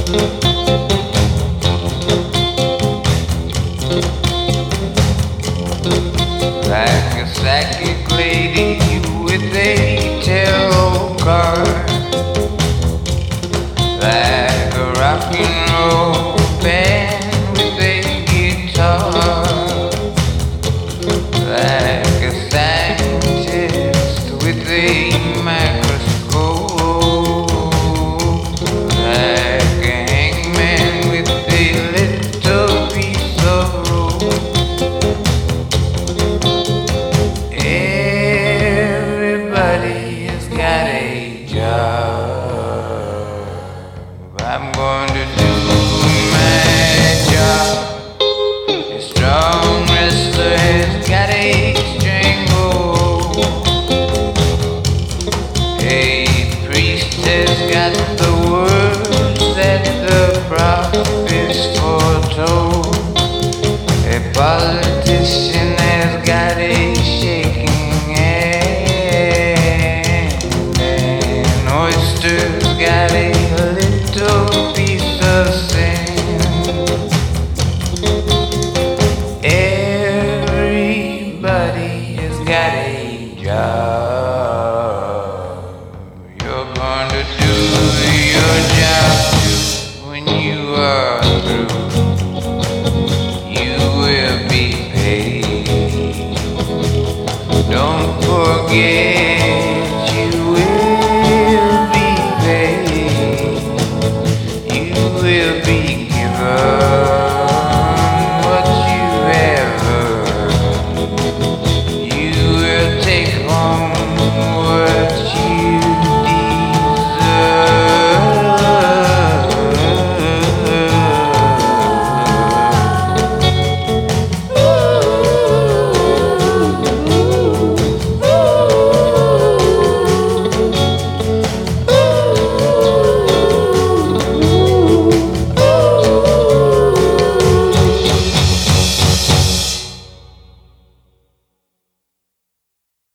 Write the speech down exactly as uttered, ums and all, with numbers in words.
Like a psychic lady with a tarot card, like a rock and roll band with a guitar, like a scientist with a microscope, like a hangman with a little piece of rope. Everybody's got a job. I'm going to do my job. A strong wrestler has got a strangle. A priest has got the words that the prophets foretold. A politician has got a shaking hand. An oyster's got a little